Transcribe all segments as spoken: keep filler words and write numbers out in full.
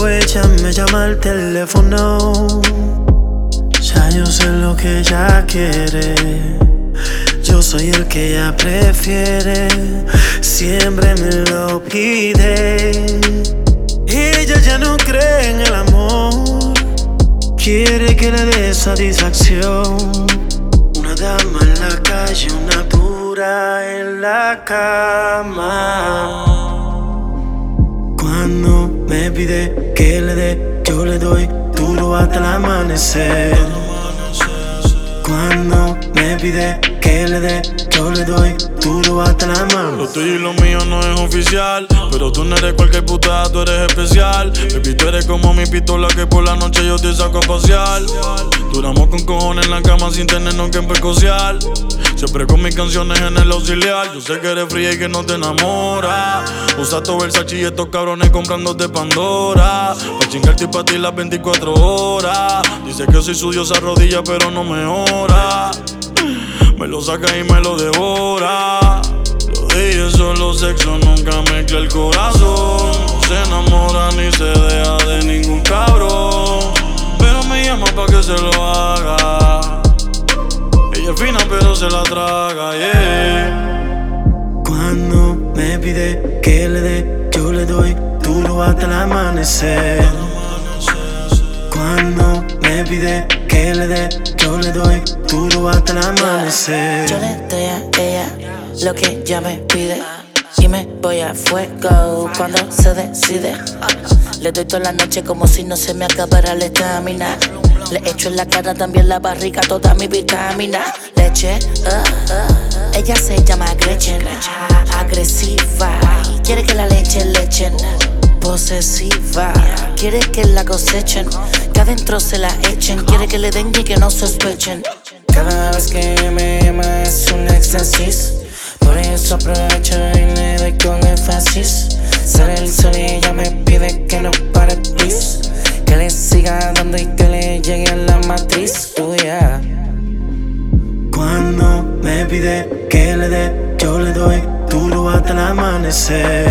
aprovecha, me llama al teléfono. Ya yo sé lo que ella quiere. Yo soy el que ella prefiere. Siempre me lo pide. Ella ya no cree en el amor. Quiere que le dé satisfacción. Una dama en la calle, una pura en la cama. Cuando me pide que le dé, yo le doy duro hasta el amanecer. Cuando me pide que le dé, yo le doy duro hasta la mano. Lo tuyo y lo mío no es oficial, pero tú no eres cualquier putada, tú eres especial. Baby, tú eres como mi pistola que por la noche yo te saco a pasear. Duramos con cojones en la cama sin tenernos que empecociar. Siempre con mis canciones en el auxiliar. Yo sé que eres fría y que no te enamora. Usa todo el sachi y estos cabrones comprándote Pandora. Pa' chingarte y pa' ti las veinticuatro horas. Dice que soy su diosa rodilla pero no me ora. Me lo saca y me lo devora. Lo de ella es solo sexo, nunca mezcla el corazón. No se enamora ni se deja de ningún cabrón, pero me llama pa' que se lo haga. Ella es fina pero se la traga, yeah. Cuando me pide que le dé, yo le doy duro hasta el amanecer. Cuando me pide que le dé, yo le doy duro hasta el amanecer. Yo le doy a ella lo que ella me pide y me voy a fuego cuando se decide. Le doy toda la noche como si no se me acabara la estamina. Le echo en la cara también la barriga, toda mi vitamina. Leche, uh, uh. Ella se llama Gretchen, agresiva, quiere que la leche le echen. Posesiva, quiere que la cosechen, que adentro se la echen. Quiere que le den y que no sospechen. Cada vez que me llama es un éxtasis, por eso aprovecho y le doy con énfasis. Sale el sol y ella me pide que no pare, please. Que le siga dando y que le llegue a la matriz, oh yeah. Cuando me pide que le dé, yo le doy duro hasta el amanecer.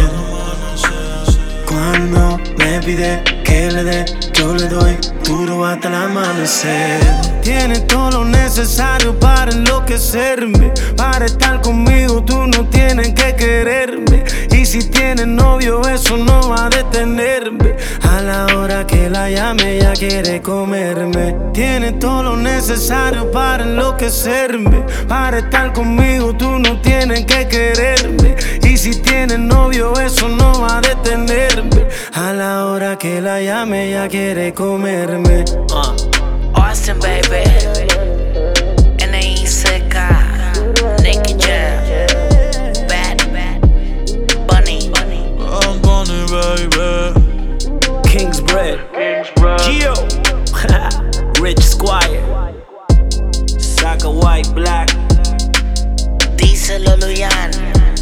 Cuando me pide que le dé, yo le doy duro hasta el amanecer. Tiene todo lo necesario para enloquecerme. Para estar conmigo tú no tienes que quererme. Y si tienes novio eso no va a detenerme. A la hora que la llame ella quiere comerme. Tiene todo lo necesario para enloquecerme. Para estar conmigo tú no tienes que quererme. Y si tienes novio eso no va a detenerme. A la hora que la llame ella quiere comerme. uh. Austin, baby, N I C K, Nicky Jam, Bad, Bunny, I'm Bunny, baby. King's Bread, Gio, Rich Squire, Saka White Black, Díselo Luyan.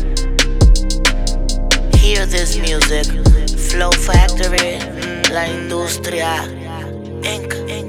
Hear this music, Flow Factory, La Industria, Inc.